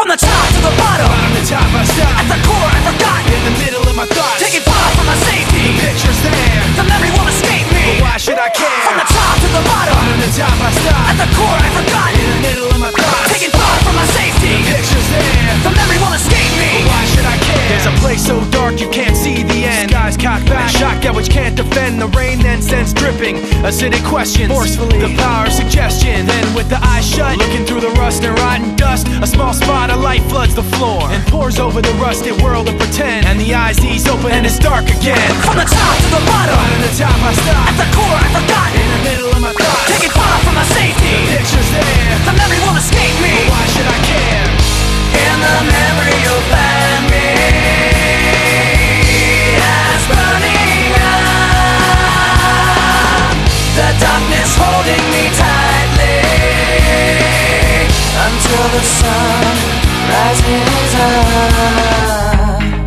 From the top to the bottom, bottom to top I stop. at the core I forgot. In the middle of my thoughts, Taking far from my safety, the picture's there, the memory won't escape me. but why should I care? From the top to the bottom, Bottom to top I stop. at the core I forgot. In the middle of my thoughts, Taking far from my safety, the picture's there, the memory won't escape but me. why should I care? There's a place so dark you can't see the end. Skies cocked back, shock at which can't defend. The rain then sends dripping acidic questions, forcefully the power of suggestion. Then with the eyes shut, looking through the rust and rotten dust, a small spot of light floods the floor and pours over the rusted world of pretend. And the eyes ease open and it's dark again. From the top to the bottom, Bottom to top I stop. at the core I forgot. In the middle of my thoughts, Taking far from my safety, the picture's there, the memory won't escape me. but why should I care? In the memory you'll find me as burning up, the darkness holding me tightly until the sun rises up.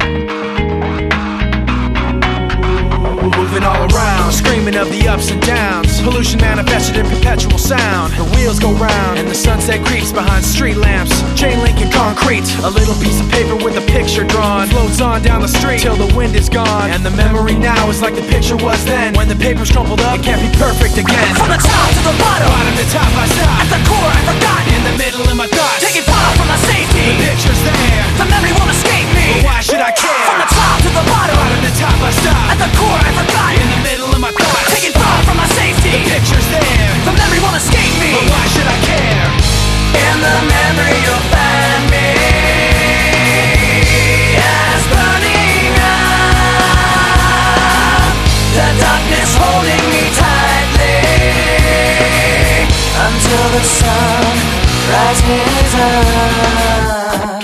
Moving all around, screaming of the ups and downs. Pollution manifested in perpetual sound. The wheels go round, and the sunset creeps behind street lamps. Chain link and concrete, a little piece of paper with a picture drawn floats on down the street till the wind is gone. And the memory now is like the picture was then. When the paper's crumpled up, it can't be perfect again. From the top to the bottom, Bottom to top I stop. at the core I forgot. In the middle of my thoughts, Taking far from my the safety, picture's there, the memory won't escape me. but why should I care? From the top to the bottom, Bottom to top I stop. at the core I forgot. In the middle of my thoughts, Taking far from my safety, the picture's there, the memory won't escape me. but why should I care? In the memory you'll find me as burning up, the darkness holding me tightly until the sun rises up.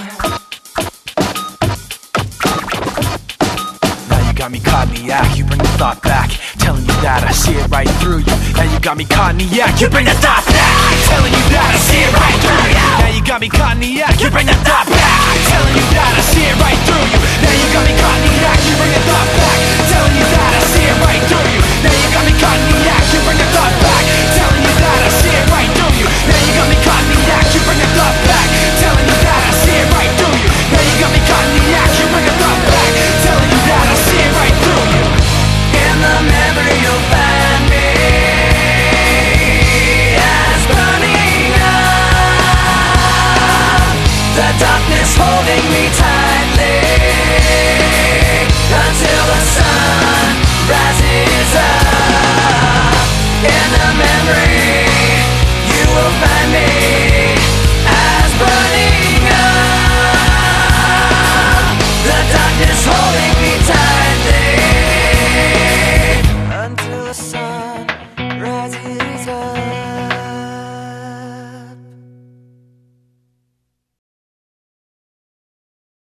Now you got me caught in the act, you bring the thought back, telling you that I see it right through you. Now you got me caught in the act, you bring the thought back, telling you that I see it right through you. Now you got me caught in the act, you bring the thought back, telling you that I see it right through you. Now you got me caught in the act, you bring the thought back, telling you that I see it right through you. Now you got me caught in the act, you bring the thought back, telling you that I see it right through you. Now you got me caught in the act, you bring the thought back, telling you that I see it right through you. Now you got me caught in the act, you bring the thought back, telling you that I see it right through you. In the memory you'll find me as burning up, the darkness holding me tightly until the sun rises up. In the memory you will find me as burning up, the darkness holding me tightly until the sun